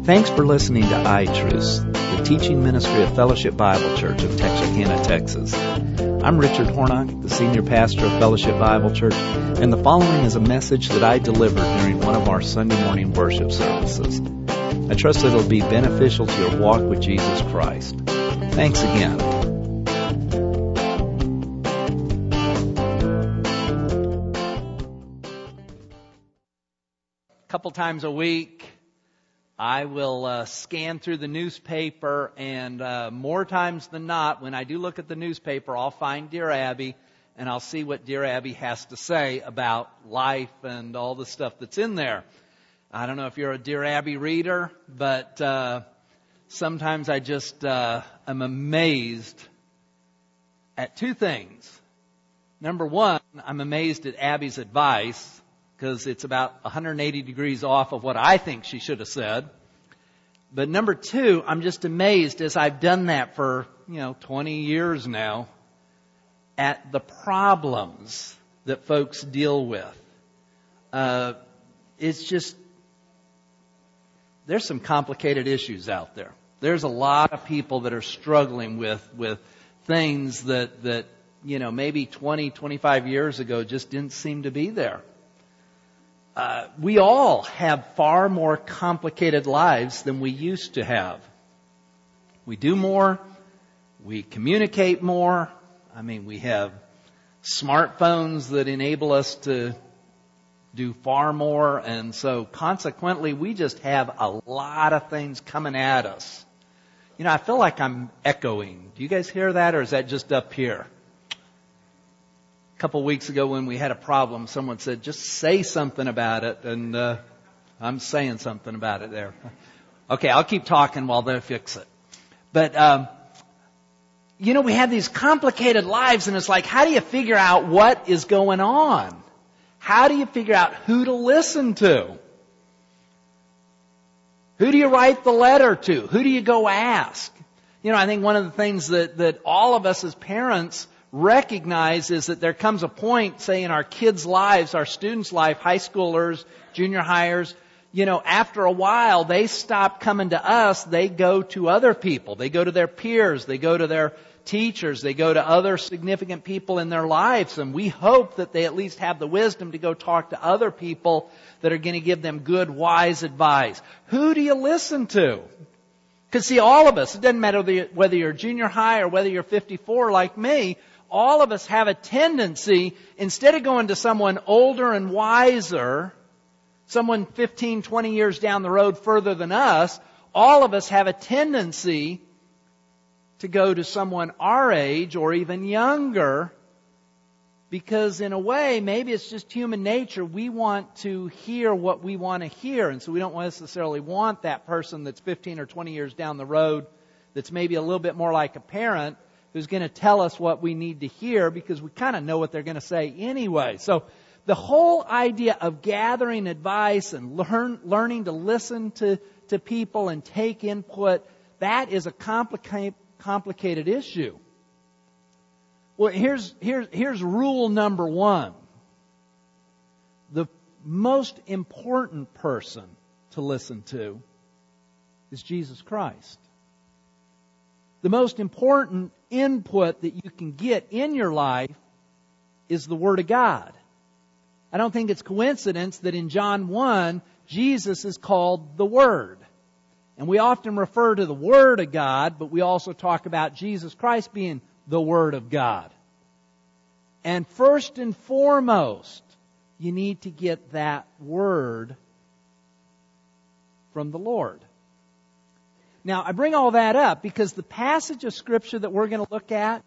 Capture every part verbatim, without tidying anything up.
Thanks for listening to iTruths, the teaching ministry of Fellowship Bible Church of Texarkana, Texas. I'm Richard Hornock, the senior pastor of Fellowship Bible Church, and the following is a message that I delivered during one of our Sunday morning worship services. I trust that it'll be beneficial to your walk with Jesus Christ. Thanks again. A couple times a week, I will uh, scan through the newspaper, and uh, more times than not, when I do look at the newspaper, I'll find Dear Abby, and I'll see what Dear Abby has to say about life and all the stuff that's in there. I don't know if you're a Dear Abby reader, but uh, sometimes I just uh, am amazed at two things. Number one, I'm amazed at Abby's advice, because it's about one hundred eighty degrees off of what I think she should have said. But number two, I'm just amazed, as I've done that for, you know, twenty years now, at the problems that folks deal with. Uh, it's just, there's some complicated issues out there. There's a lot of people that are struggling with, with things that, that, you know, maybe twenty, twenty-five years ago just didn't seem to be there. Uh, we all have far more complicated lives than we used to have. We do more. We communicate more. I mean, we have smartphones that enable us to do far more. And so consequently, we just have a lot of things coming at us. You know, I feel like I'm echoing. Do you guys hear that, or is that just up here? A couple of weeks ago when we had a problem, someone said, just say something about it. And uh, I'm saying something about it there. Okay, I'll keep talking while they fix it. But, um, you know, we have these complicated lives, and it's like, how do you figure out what is going on? How do you figure out who to listen to? Who do you write the letter to? Who do you go ask? You know, I think one of the things that, that all of us as parents recognize is that there comes a point, say, in our kids' lives, our students' life, high schoolers, junior hires, you know, after a while, they stop coming to us. They go to other people. They go to their peers. They go to their teachers. They go to other significant people in their lives. And we hope that they at least have the wisdom to go talk to other people that are going to give them good, wise advice. Who do you listen to? Because see, all of us, it doesn't matter whether you're junior high or whether you're fifty-four like me, all of us have a tendency, instead of going to someone older and wiser, someone fifteen, twenty years down the road further than us, all of us have a tendency to go to someone our age or even younger, because in a way, maybe it's just human nature. We want to hear what we want to hear, and so we don't necessarily want that person that's fifteen or twenty years down the road that's maybe a little bit more like a parent who's going to tell us what we need to hear, because we kind of know what they're going to say anyway. So the whole idea of gathering advice and learn, learning to listen to, to people and take input, that is a complicated, complicated issue. Well, here's, here's, here's rule number one. The most important person to listen to is Jesus Christ. The most important input that you can get in your life is the Word of God. I don't think it's coincidence that in John one, Jesus is called the Word. And we often refer to the Word of God, but we also talk about Jesus Christ being the Word of God. And first and foremost, you need to get that Word from the Lord. Now, I bring all that up because the passage of Scripture that we're going to look at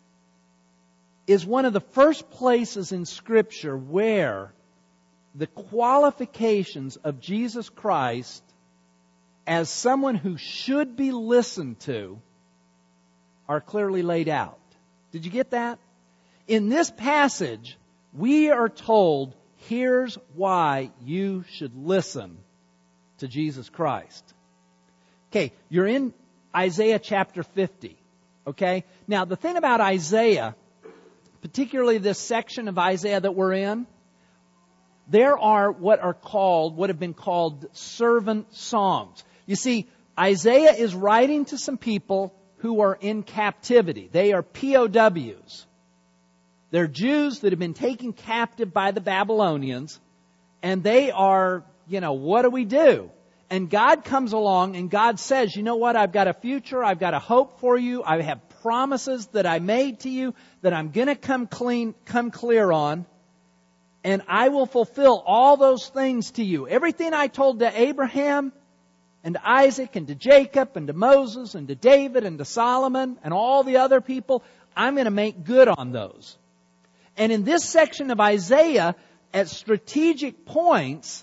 is one of the first places in Scripture where the qualifications of Jesus Christ as someone who should be listened to are clearly laid out. Did you get that? In this passage, we are told, here's why you should listen to Jesus Christ. Okay, you're in Isaiah chapter fifty. Okay? Now, the thing about Isaiah, particularly this section of Isaiah that we're in, there are what are called, what have been called servant songs. You see, Isaiah is writing to some people who are in captivity. They are P O Ws. They're Jews that have been taken captive by the Babylonians, and they are, you know, what do we do? And God comes along and God says, you know what, I've got a future, I've got a hope for you, I have promises that I made to you that I'm going to come clean, come clear on, and I will fulfill all those things to you. Everything I told to Abraham and to Isaac and to Jacob and to Moses and to David and to Solomon and all the other people, I'm going to make good on those. And in this section of Isaiah, at strategic points,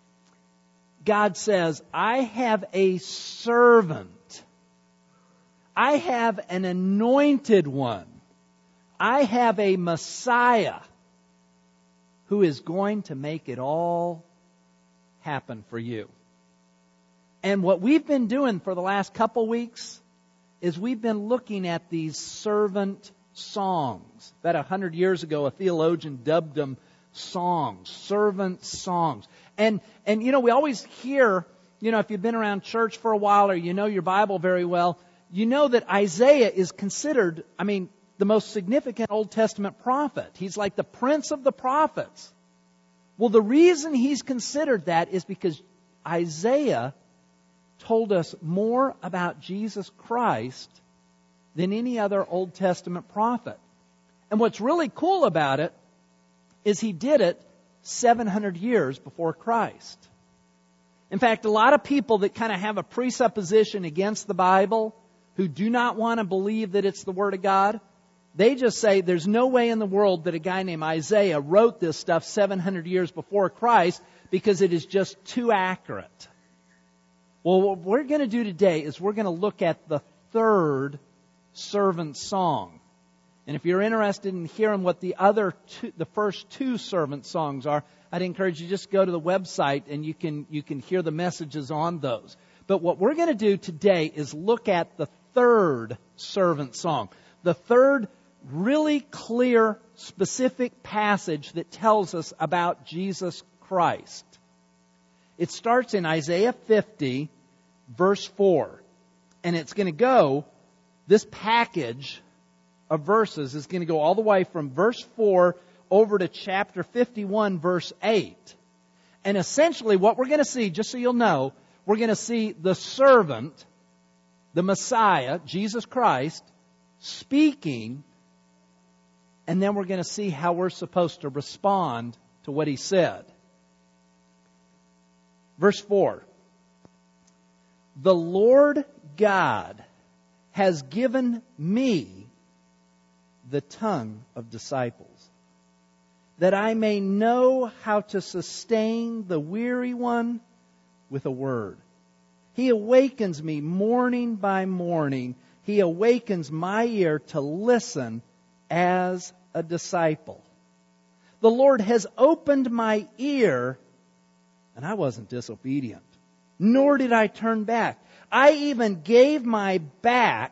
God says, I have a servant. I have an anointed one. I have a Messiah who is going to make it all happen for you. And what we've been doing for the last couple weeks is we've been looking at these servant songs. About a hundred years ago, a theologian dubbed them songs, servant songs. And, and you know, we always hear, you know, if you've been around church for a while or you know your Bible very well, you know that Isaiah is considered, I mean, the most significant Old Testament prophet. He's like the prince of the prophets. Well, the reason he's considered that is because Isaiah told us more about Jesus Christ than any other Old Testament prophet. And what's really cool about it is he did it seven hundred years before Christ. In fact, a lot of people that kind of have a presupposition against the Bible, who do not want to believe that it's the Word of God, they just say there's no way in the world that a guy named Isaiah wrote this stuff seven hundred years before Christ because it is just too accurate. Well, what we're going to do today is we're going to look at the third servant song. And if you're interested in hearing what the other two, the first two servant songs are, I'd encourage you just go to the website and you can you can hear the messages on those. But what we're going to do today is look at the third servant song. The third really clear, specific passage that tells us about Jesus Christ. It starts in Isaiah fifty, verse four. And it's going to go, this package of verses is going to go all the way from verse four over to chapter fifty-one, verse eight. And essentially what we're going to see, just so you'll know, we're going to see the servant, the Messiah, Jesus Christ, speaking, and then we're going to see how we're supposed to respond to what He said. Verse four. The Lord God has given me the tongue of disciples, that I may know how to sustain the weary one with a word. He awakens me morning by morning. He awakens my ear to listen as a disciple. The Lord has opened my ear, and I wasn't disobedient, nor did I turn back. I even gave my back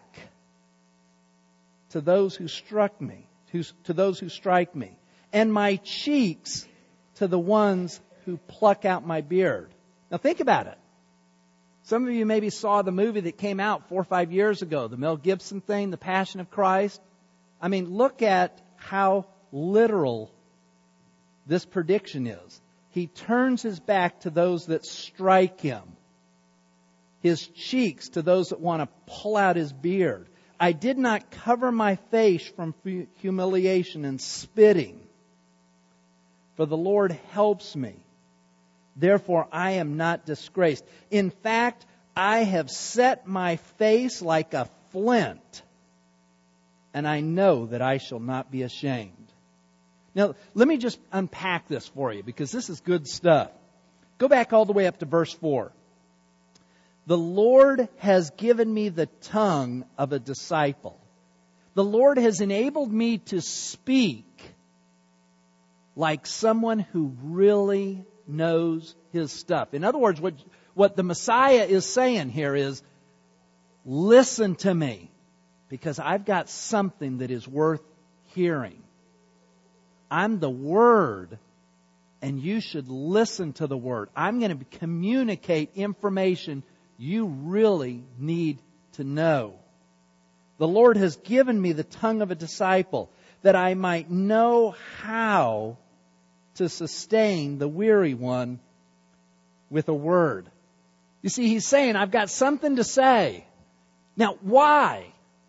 to those who struck me, to, to those who strike me, and my cheeks to the ones who pluck out my beard. Now think about it. Some of you maybe saw the movie that came out four or five years ago, the Mel Gibson thing, The Passion of Christ. I mean, look at how literal this prediction is. He turns His back to those that strike Him, His cheeks to those that want to pull out His beard. I did not cover my face from humiliation and spitting, for the Lord helps me. Therefore, I am not disgraced. In fact, I have set my face like a flint, and I know that I shall not be ashamed. Now, let me just unpack this for you, because this is good stuff. Go back all the way up to verse four. The Lord has given me the tongue of a disciple. The Lord has enabled me to speak like someone who really knows his stuff. In other words, what, what the Messiah is saying here is, listen to me, because I've got something that is worth hearing. I'm the Word, and you should listen to the Word. I'm going to communicate information you really need to know. The Lord has given me the tongue of a disciple, that I might know how to sustain the weary one with a word. You see, he's saying, I've got something to say. Now, why?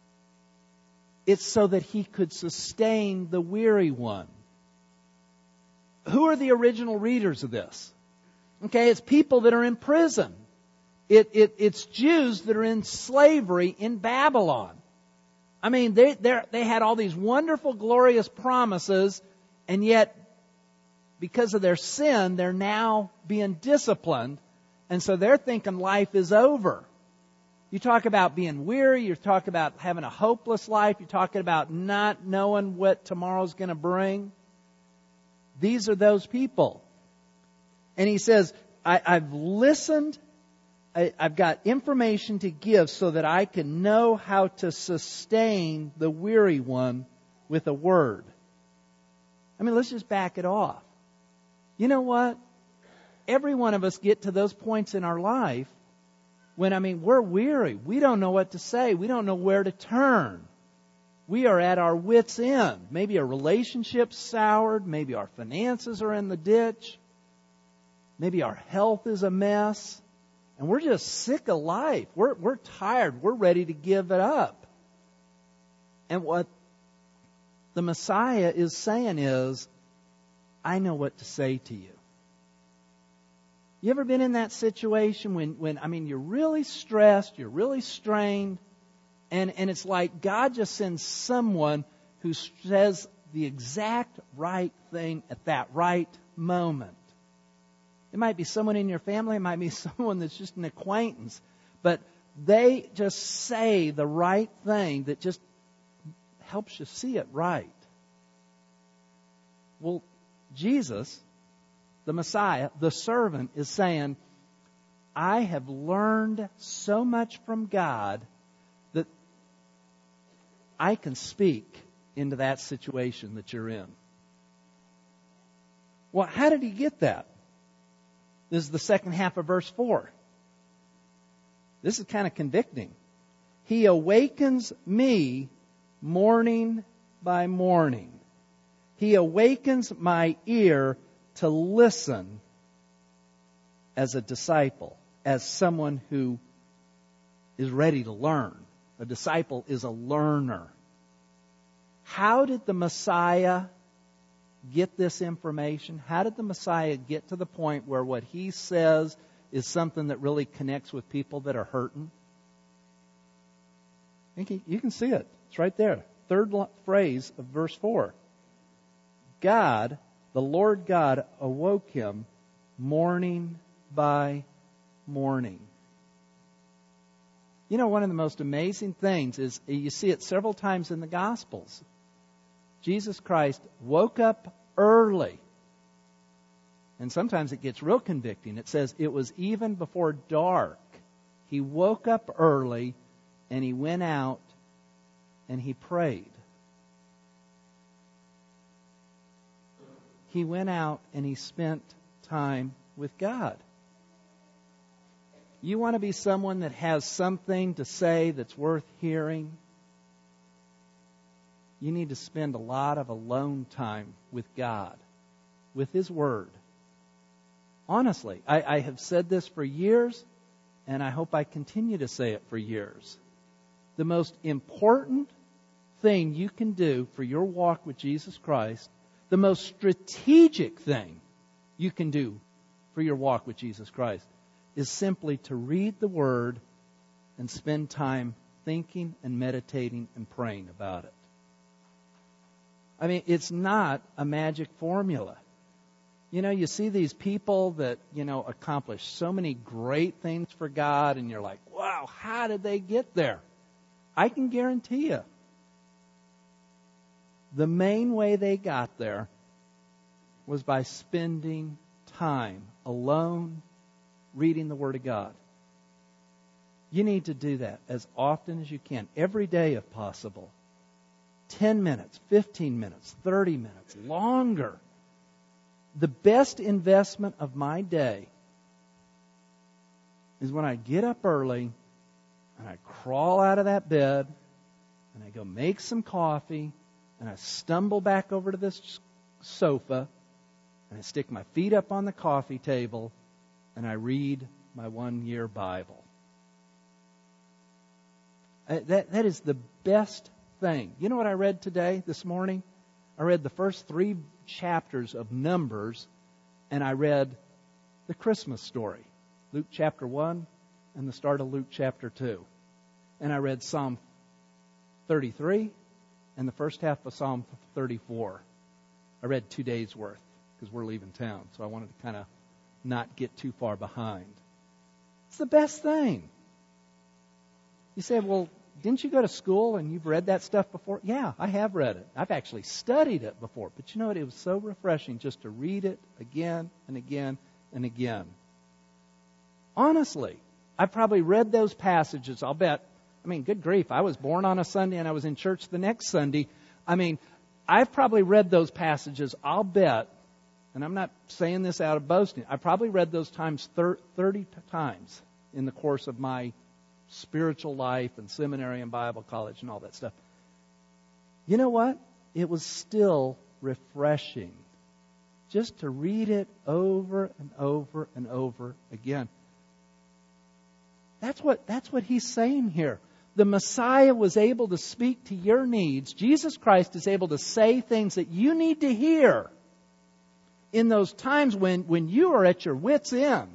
It's so that he could sustain the weary one. Who are the original readers of this? Okay, it's people that are in prison. It, it, it's Jews that are in slavery in Babylon. I mean, they they had all these wonderful, glorious promises, and yet, because of their sin, they're now being disciplined, and so they're thinking life is over. You talk about being weary, you talk about having a hopeless life, you're talking about not knowing what tomorrow's going to bring. These are those people. And he says, I, I've listened, I, I've got information to give so that I can know how to sustain the weary one with a word. I mean, let's just back it off. You know what? Every one of us get to those points in our life when, I mean, we're weary. We don't know what to say. We don't know where to turn. We are at our wits' end. Maybe a relationship's soured. Maybe our finances are in the ditch. Maybe our health is a mess. And we're just sick of life. We're, we're tired. We're ready to give it up. And what the Messiah is saying is, I know what to say to you. You ever been in that situation when, when I mean, you're really stressed, you're really strained, and, and it's like God just sends someone who says the exact right thing at that right moment. It might be someone in your family, it might be someone that's just an acquaintance, but they just say the right thing that just helps you see it right. Well, Jesus, the Messiah, the servant, is saying, I have learned so much from God that I can speak into that situation that you're in. Well, how did he get that? This is the second half of verse four. This is kind of convicting. He awakens me morning by morning. He awakens my ear to listen as a disciple, as someone who is ready to learn. A disciple is a learner. How did the Messiah get this information? How did the Messiah get to the point where what he says is something that really connects with people that are hurting? You can see it. It's right there. Third phrase of verse four. God, the Lord God, awoke him morning by morning. You know, one of the most amazing things is you see it several times in the Gospels. Jesus Christ woke up early. And sometimes it gets real convicting. It says it was even before dark. He woke up early and he went out and he prayed. He went out and he spent time with God. You want to be someone that has something to say that's worth hearing? You need to spend a lot of alone time with God, with His Word. Honestly, I, I have said this for years, and I hope I continue to say it for years. The most important thing you can do for your walk with Jesus Christ, the most strategic thing you can do for your walk with Jesus Christ, is simply to read the Word and spend time thinking and meditating and praying about it. I mean, it's not a magic formula. You know, you see these people that, you know, accomplish so many great things for God, and you're like, wow, how did they get there? I can guarantee you, the main way they got there was by spending time alone reading the Word of God. You need to do that as often as you can, every day if possible. ten minutes, fifteen minutes, thirty minutes, longer. The best investment of my day is when I get up early and I crawl out of that bed and I go make some coffee and I stumble back over to this sofa and I stick my feet up on the coffee table and I read my one-year Bible. That, that is the best thing. You know what I read today, this morning? I read the first three chapters of Numbers, and I read the Christmas story, Luke chapter one and the start of Luke chapter two. And I read Psalm thirty-three and the first half of Psalm thirty-four. I read two days' worth because we're leaving town, so I wanted to kind of not get too far behind. It's the best thing. You say, well, didn't you go to school and you've read that stuff before? Yeah, I have read it. I've actually studied it before. But you know what? It was so refreshing just to read it again and again and again. Honestly, I've probably read those passages, I'll bet. I mean, good grief, I was born on a Sunday and I was in church the next Sunday. I mean, I've probably read those passages, I'll bet, and I'm not saying this out of boasting, I probably read those times thirty times in the course of my spiritual life and seminary and Bible college and all that stuff. You know what? It was still refreshing just to read it over and over and over again. That's what, that's what he's saying here. The Messiah was able to speak to your needs. Jesus Christ is able to say things that you need to hear in those times when, when you are at your wit's end.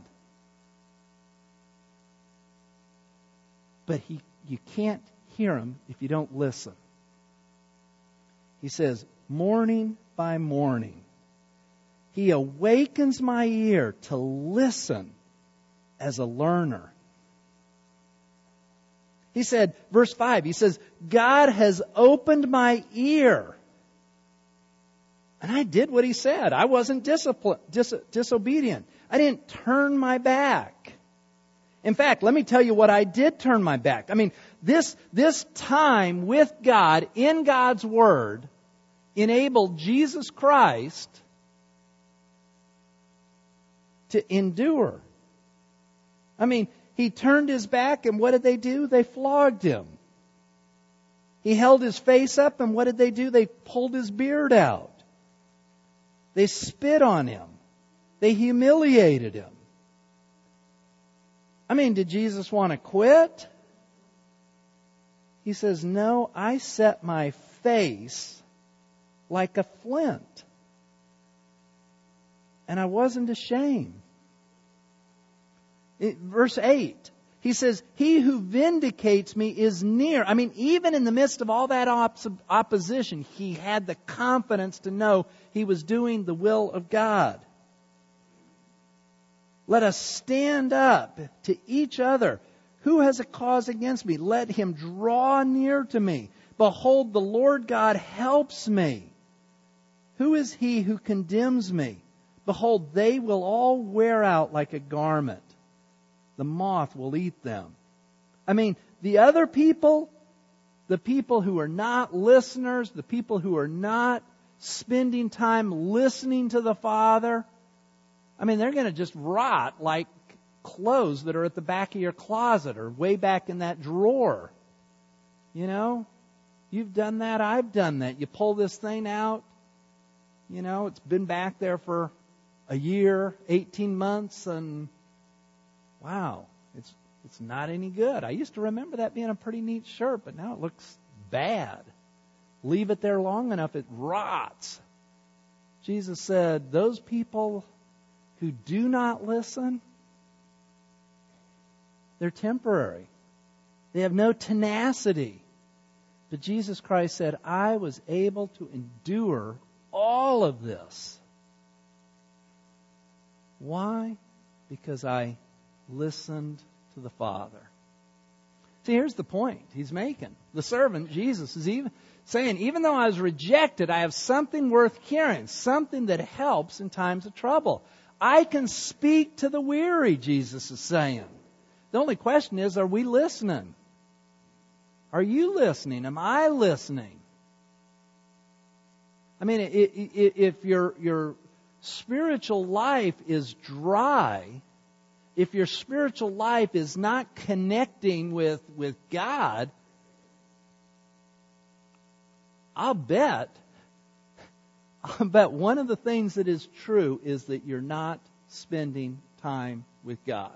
But he, you can't hear him if you don't listen. He says, morning by morning, he awakens my ear to listen as a learner. He said, verse five, he says, God has opened my ear. And I did what he said. I wasn't discipline, dis, disobedient. I didn't turn my back. In fact, let me tell you what I did turn my back. I mean, this, this time with God, in God's Word, enabled Jesus Christ to endure. I mean, he turned his back and what did they do? They flogged him. He held his face up and what did they do? They pulled his beard out. They spit on him. They humiliated him. I mean, did Jesus want to quit? He says, no, I set my face like a flint. And I wasn't ashamed. It, verse eight, he says, he who vindicates me is near. I mean, even in the midst of all that op- opposition, he had the confidence to know he was doing the will of God. Let us stand up to each other. Who has a cause against me? Let him draw near to me. Behold, the Lord God helps me. Who is he who condemns me? Behold, they will all wear out like a garment. The moth will eat them. I mean, the other people, the people who are not listeners, the people who are not spending time listening to the Father, I mean, they're going to just rot like clothes that are at the back of your closet or way back in that drawer. You know, you've done that, I've done that. You pull this thing out, you know, it's been back there for a year, eighteen months, and wow, it's it's not any good. I used to remember that being a pretty neat shirt, but now it looks bad. Leave it there long enough, it rots. Jesus said, those people who do not listen, they're temporary. They have no tenacity. But Jesus Christ said, I was able to endure all of this. Why? Because I listened to the Father. See, here's the point he's making. The servant, Jesus, is even saying, even though I was rejected, I have something worth carrying, something that helps in times of trouble. I can speak to the weary, Jesus is saying. The only question is, are we listening? Are you listening? Am I listening? I mean, if your your spiritual life is dry, if your spiritual life is not connecting with, with God, I'll bet, I'll bet one of the things that is true is that you're not spending time with God.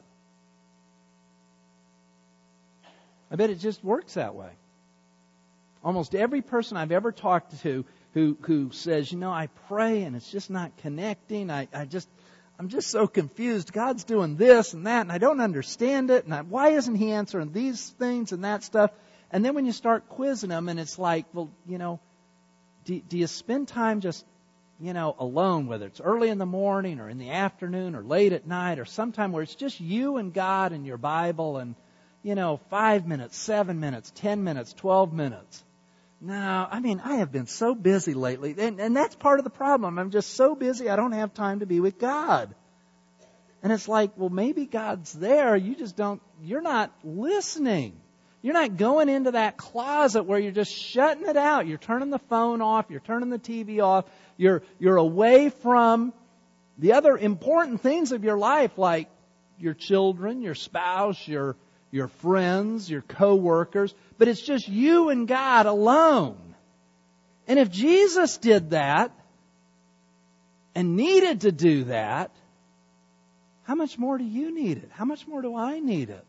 I bet it just works that way. Almost every person I've ever talked to who, who says, you know, I pray and it's just not connecting. I, I just, I'm just so confused. God's doing this and that and I don't understand it. And I, why isn't He answering these things and that stuff? And then when you start quizzing them and it's like, well, you know, do, do you spend time just, you know, alone, whether it's early in the morning or in the afternoon or late at night or sometime where it's just you and God and your Bible and, you know, five minutes, seven minutes, ten minutes, twelve minutes. No, I mean, I have been so busy lately. And, and that's part of the problem. I'm just so busy, I don't have time to be with God. And it's like, well, maybe God's there. You just don't, you're not listening. You're not going into that closet where you're just shutting it out. You're turning the phone off. You're turning the T V off. You're, you're away from the other important things of your life, like your children, your spouse, your your friends, your co-workers, but it's just you and God alone. And if Jesus did that and needed to do that, how much more do you need it? How much more do I need it?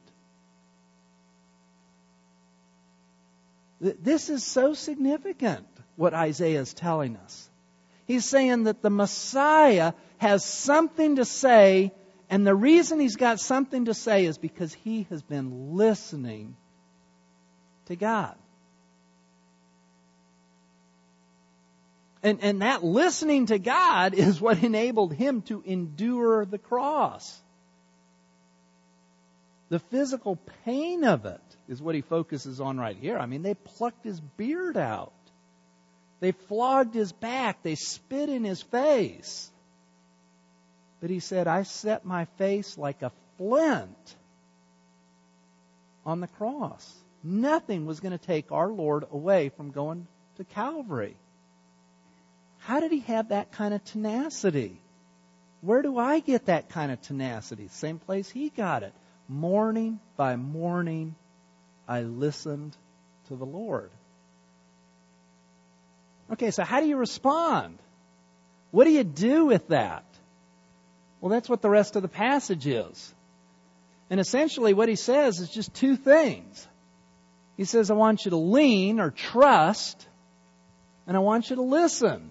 This is so significant, what Isaiah is telling us. He's saying that the Messiah has something to say. And the reason He's got something to say is because He has been listening to God. And, and that listening to God is what enabled Him to endure the cross. The physical pain of it is what He focuses on right here. I mean, they plucked His beard out. They flogged His back. They spit in His face. But He said, I set my face like a flint on the cross. Nothing was going to take our Lord away from going to Calvary. How did He have that kind of tenacity? Where do I get that kind of tenacity? Same place He got it. Morning by morning, I listened to the Lord. Okay, so how do you respond? What do you do with that? Well, that's what the rest of the passage is. And essentially what he says is just two things. He says, I want you to lean or trust, and I want you to listen.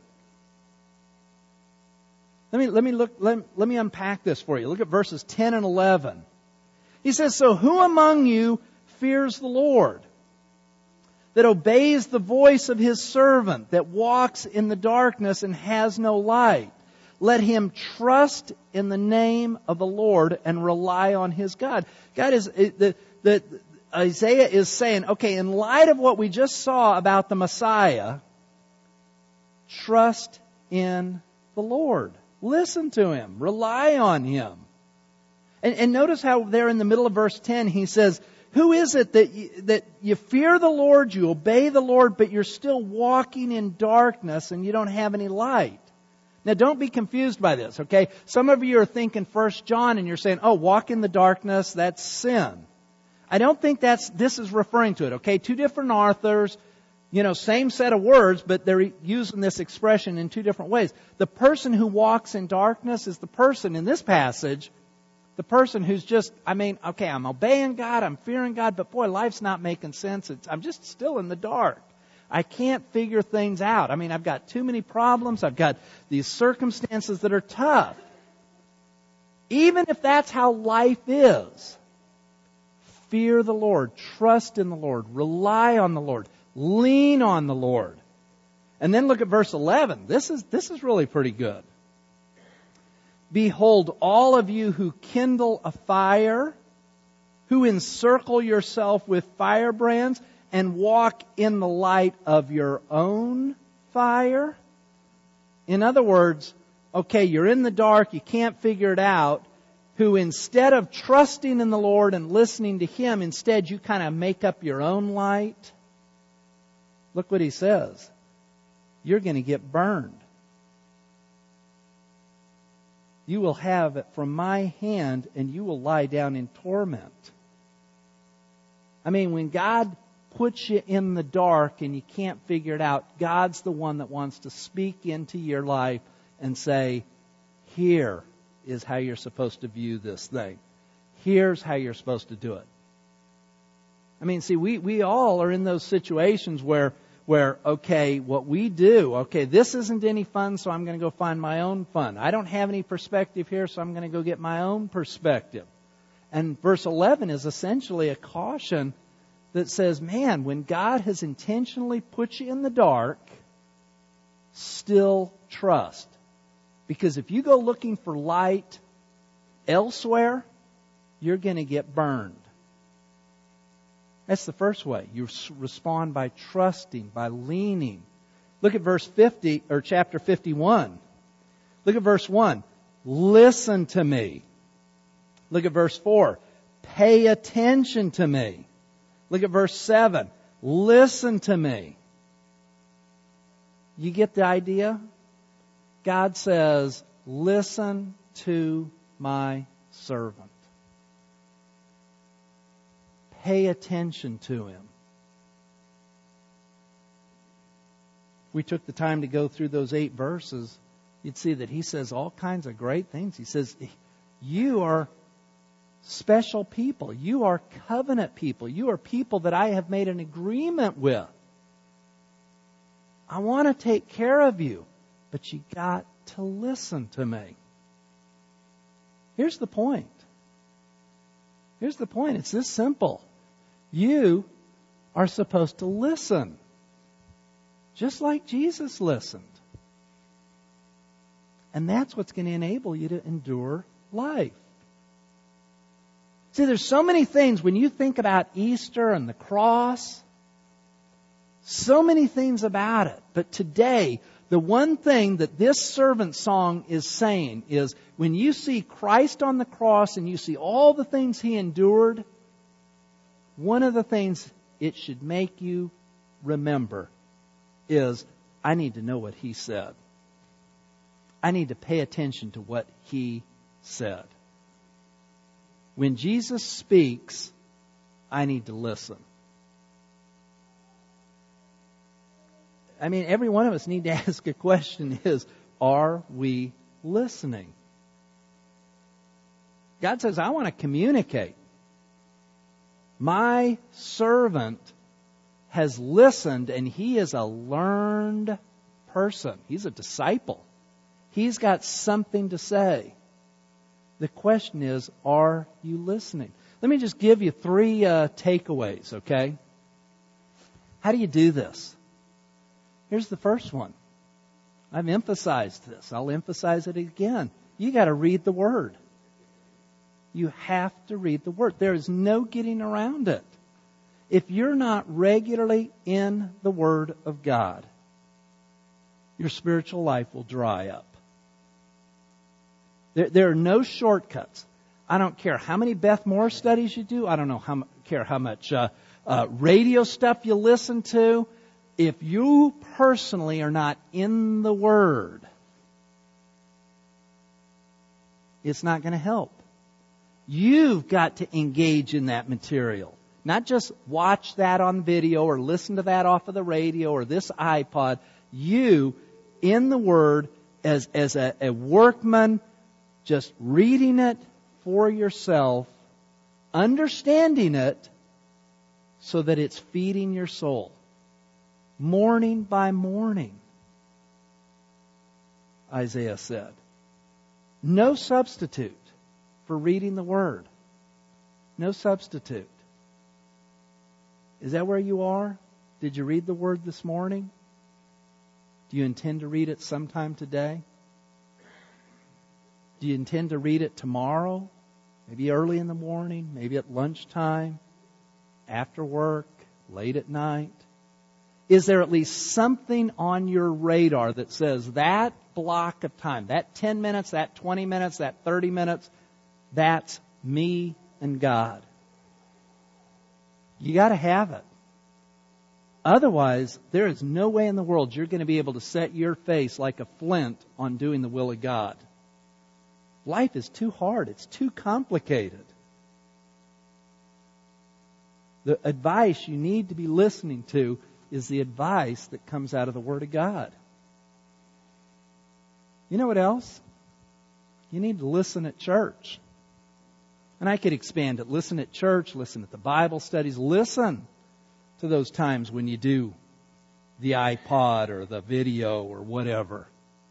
Let me, let me look, let, let me unpack this for you. Look at verses ten and eleven. He says, so who among you fears the Lord, that obeys the voice of His servant, that walks in the darkness and has no light? Let him trust in the name of the Lord and rely on his God. God is, the, the, Isaiah is saying, okay, in light of what we just saw about the Messiah, trust in the Lord. Listen to Him. Rely on Him. And, and notice how there in the middle of verse ten, he says, who is it that you, that you fear the Lord, you obey the Lord, but you're still walking in darkness and you don't have any light? Now, don't be confused by this, okay? Some of you are thinking First John and you're saying, oh, walk in the darkness, that's sin. I don't think that's, this is referring to it, okay? Two different authors, you know, same set of words, but they're using this expression in two different ways. The person who walks in darkness is the person in this passage, the person who's just, I mean, okay, I'm obeying God, I'm fearing God, but boy, life's not making sense. It's, I'm just still in the dark. I can't figure things out. I mean, I've got too many problems. I've got these circumstances that are tough. Even if that's how life is, fear the Lord, trust in the Lord, rely on the Lord, lean on the Lord. And then look at verse eleven. This is, this is really pretty good. Behold, all of you who kindle a fire, who encircle yourself with firebrands, and walk in the light of your own fire. In other words, okay, you're in the dark, you can't figure it out, who instead of trusting in the Lord and listening to Him, instead you kind of make up your own light. Look what he says. You're going to get burned. you will have it from my hand, and you will lie down in torment. I mean, when God puts you in the dark and you can't figure it out, God's the one that wants to speak into your life and say, here is how you're supposed to view this thing. Here's how you're supposed to do it. I mean, see, we, we all are in those situations where, where, okay, what we do, okay, this isn't any fun, so I'm going to go find my own fun. I don't have any perspective here, so I'm going to go get my own perspective. And verse eleven is essentially a caution that says, man, when God has intentionally put you in the dark, still trust. Because if you go looking for light elsewhere, you're going to get burned. That's the first way. You respond by trusting, by leaning. Look at verse fifty, or chapter fifty-one. Look at verse one. Listen to me. Look at verse four. Pay attention to me. Look at verse seven. Listen to me. You get the idea? God says, listen to my servant. Pay attention to him. If we took the time to go through those eight verses, you'd see that he says all kinds of great things. He says, you are special people. You are covenant people. You are people that I have made an agreement with. I want to take care of you, but you got to listen to me. Here's the point. Here's the point. It's this simple. You are supposed to listen, just like Jesus listened. And that's what's going to enable you to endure life. See, there's so many things when you think about Easter and the cross, so many things about it. But today, the one thing that this servant song is saying is when you see Christ on the cross and you see all the things He endured, one of the things it should make you remember is, I need to know what He said. I need to pay attention to what He said. When Jesus speaks, I need to listen. I mean, every one of us need to ask a question is, are we listening? God says, I want to communicate. My servant has listened, and he is a learned person. He's a disciple. He's got something to say. The question is, are you listening? Let me just give you three uh, takeaways, okay? How do you do this? Here's the first one. I've emphasized this. I'll emphasize it again. You got to read the Word. You have to read the Word. There is no getting around it. If you're not regularly in the Word of God, your spiritual life will dry up. There, there are no shortcuts. I don't care how many Beth Moore studies you do. I don't know how care how much uh, uh, radio stuff you listen to. If you personally are not in the Word, it's not going to help. You've got to engage in that material. Not just watch that on video or listen to that off of the radio or this iPod. You, in the Word, as, as a, a workman, just reading it for yourself, understanding it so that it's feeding your soul. Morning by morning, Isaiah said. No substitute for reading the Word. No substitute. Is that where you are? Did you read the Word this morning? Do you intend to read it sometime today? Do you intend to read it tomorrow? Maybe early in the morning, maybe at lunchtime, after work, late at night? Is there at least something on your radar that says that block of time, that ten minutes, that twenty minutes, that thirty minutes, that's me and God? You got to have it. Otherwise, there is no way in the world you're going to be able to set your face like a flint on doing the will of God. Life is too hard. It's too complicated. The advice you need to be listening to is the advice that comes out of the Word of God. You know what else? You need to listen at church. And I could expand it. Listen at church, listen at the Bible studies, listen to those times when you do the iPod or the video or whatever.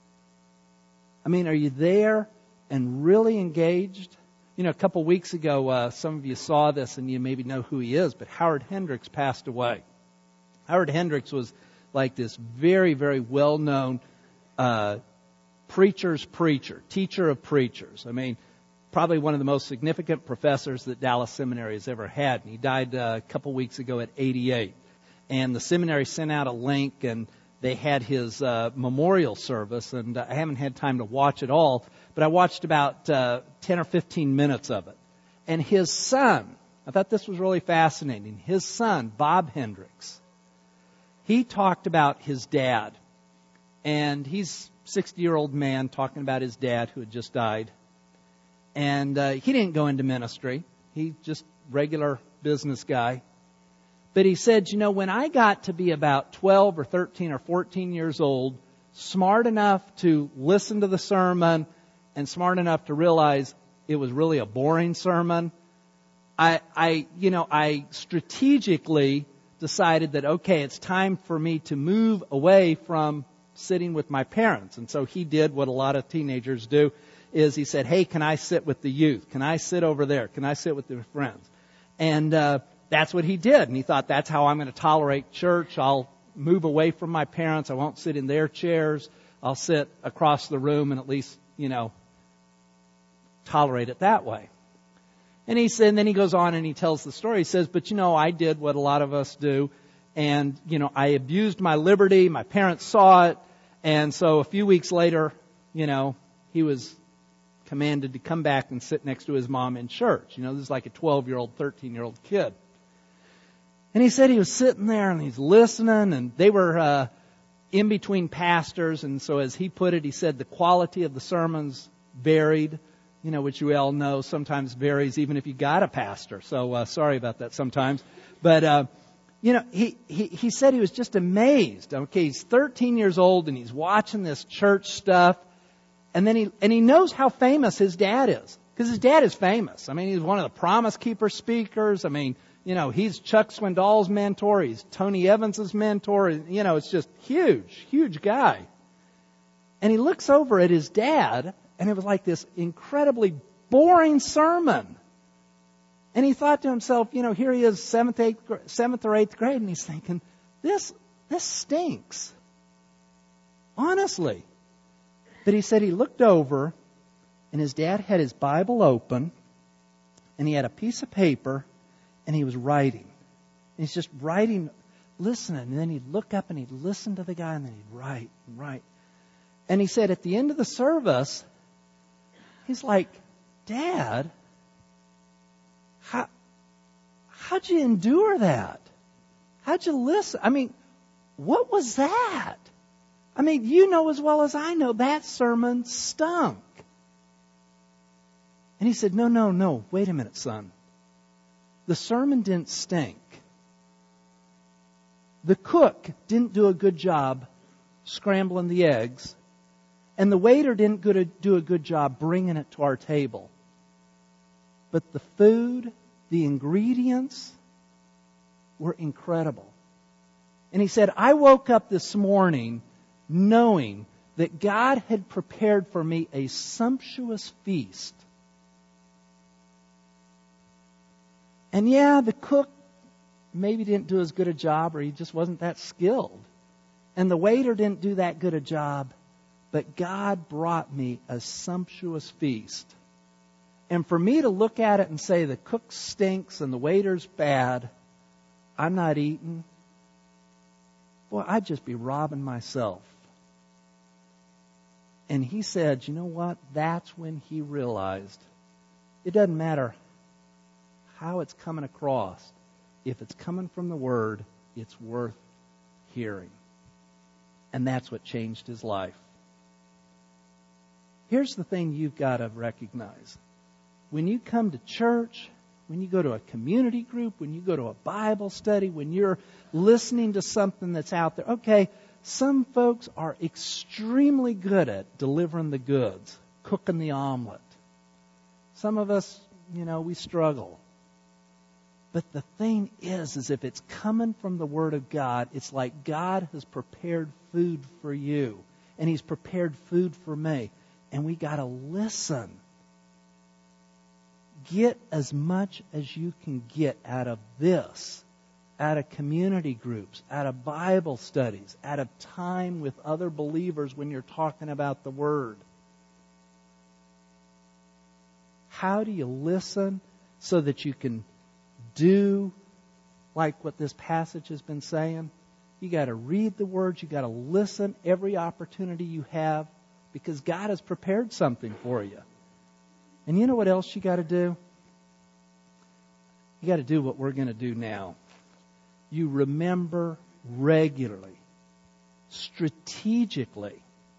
I mean, are you there and really engaged? You know, a couple weeks ago, uh, some of you saw this and you maybe know who he is, but Howard Hendricks passed away. Howard Hendricks was like this very, very well-known uh, preacher's preacher, teacher of preachers. I mean, probably one of the most significant professors that Dallas Seminary has ever had. And he died uh, a couple weeks ago at eighty-eight. And the seminary sent out a link, and they had his uh, memorial service. And uh, I haven't had time to watch it all, but I watched about uh, ten or fifteen minutes of it. And his son, I thought this was really fascinating. His son, Bob Hendricks, he talked about his dad. And he's a sixty-year-old man talking about his dad who had just died. And uh, he didn't go into ministry. He's just regular business guy. But he said, you know, when I got to be about twelve or thirteen or fourteen years old, smart enough to listen to the sermon and smart enough to realize it was really a boring sermon, I, I, you know, I strategically decided that, okay, it's time for me to move away from sitting with my parents. And so he did what a lot of teenagers do, is he said, hey, can I sit with the youth? Can I sit over there? Can I sit with their friends? And uh, that's what he did. And he thought, that's how I'm going to tolerate church. I'll move away from my parents. I won't sit in their chairs. I'll sit across the room and at least, you know, tolerate it that way. And he said, and then he goes on and he tells the story. He says, but you know, I did what a lot of us do. And, you know, I abused my liberty. My parents saw it. And so a few weeks later, you know, he was commanded to come back and sit next to his mom in church. You know, this is like a twelve-year-old, thirteen-year-old kid. And he said he was sitting there and he's listening, and they were uh, in between pastors. And so as he put it, he said the quality of the sermons varied, you know, which you all know sometimes varies even if you got a pastor. So uh, sorry about that sometimes. But, uh, you know, he, he, he said he was just amazed. Okay, he's thirteen years old and he's watching this church stuff. And then he, and he knows how famous his dad is. Because his dad is famous. I mean, he's one of the Promise Keeper speakers. I mean, you know, he's Chuck Swindoll's mentor. He's Tony Evans's mentor. You know, it's just huge, huge guy. And he looks over at his dad, and it was like this incredibly boring sermon. And he thought to himself, you know, here he is, seventh, eighth, seventh or eighth grade, and he's thinking, this, this stinks. Honestly. But he said he looked over, and his dad had his Bible open, and he had a piece of paper, and he was writing. And he's just writing, listening, and then he'd look up and he'd listen to the guy, and then he'd write and write. And he said at the end of the service, he's like, Dad, how, how'd you endure that? How'd you listen? I mean, what was that? I mean, you know as well as I know, that sermon stunk. And he said, no, no, no, wait a minute, son. The sermon didn't stink. The cook didn't do a good job scrambling the eggs, and the waiter didn't do a good job bringing it to our table. But the food, the ingredients were incredible. And he said, I woke up this morning knowing that God had prepared for me a sumptuous feast. And yeah, the cook maybe didn't do as good a job, or he just wasn't that skilled. And the waiter didn't do that good a job. But God brought me a sumptuous feast. And for me to look at it and say the cook stinks and the waiter's bad, I'm not eating, boy, I'd just be robbing myself. And he said, you know what? That's when he realized it doesn't matter how it's coming across. If it's coming from the Word, it's worth hearing. And that's what changed his life. here's the thing you've got to recognize. When you come to church, when you go to a community group, when you go to a Bible study, when you're listening to something that's out there, okay, some folks are extremely good at delivering the goods, cooking the omelet. Some of us, you know, we struggle. But the thing is, is if it's coming from the Word of God, it's like God has prepared food for you. And He's prepared food for me. And we got to listen. Get as much as you can get out of this, out of community groups, out of Bible studies, out of time with other believers when you're talking about the Word. How do you listen so that you can do like what this passage has been saying? You got to read the Word. You got to listen every opportunity you have because God has prepared something for you. And you know what else you got to do? You got to do what we're going to do now. You remember regularly, strategically,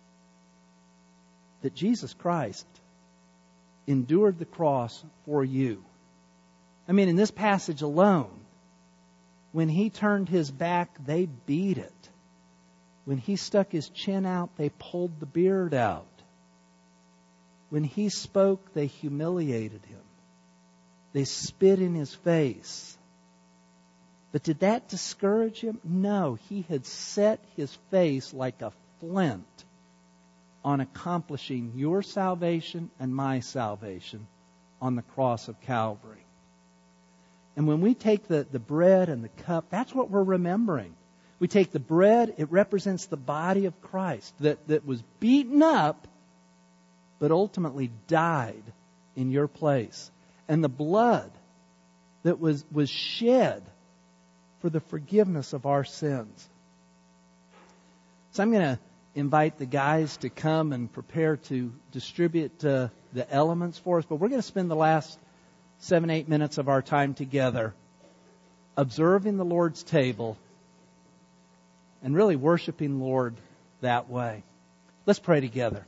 that Jesus Christ endured the cross for you. I mean, in this passage alone, when He turned His back, they beat it. When He stuck His chin out, they pulled the beard out. When He spoke, they humiliated Him. They spit in His face. But did that discourage Him? No. He had set His face like a flint on accomplishing your salvation and my salvation on the cross of Calvary. And when we take the, the bread and the cup, that's what we're remembering. We take the bread, it represents the body of Christ that, that was beaten up but ultimately died in your place. And the blood that was, was shed for the forgiveness of our sins. So I'm going to invite the guys to come and prepare to distribute uh, the elements for us. But we're going to spend the last seven, eight minutes of our time together observing the Lord's table and really worshiping the Lord that way. Let's pray together.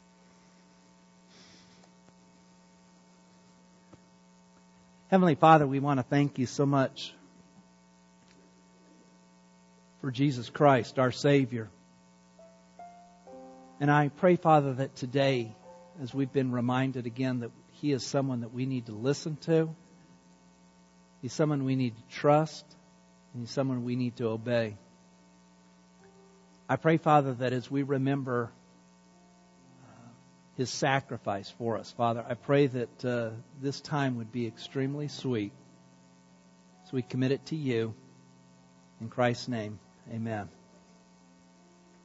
Heavenly Father, we want to thank You so much for Jesus Christ, our Savior. And I pray, Father, that today, as we've been reminded again that He is someone that we need to listen to, He's someone we need to trust, and He's someone we need to obey. I pray, Father, that as we remember His sacrifice for us, Father, I pray that uh, this time would be extremely sweet. So we commit it to You. In Christ's name, amen.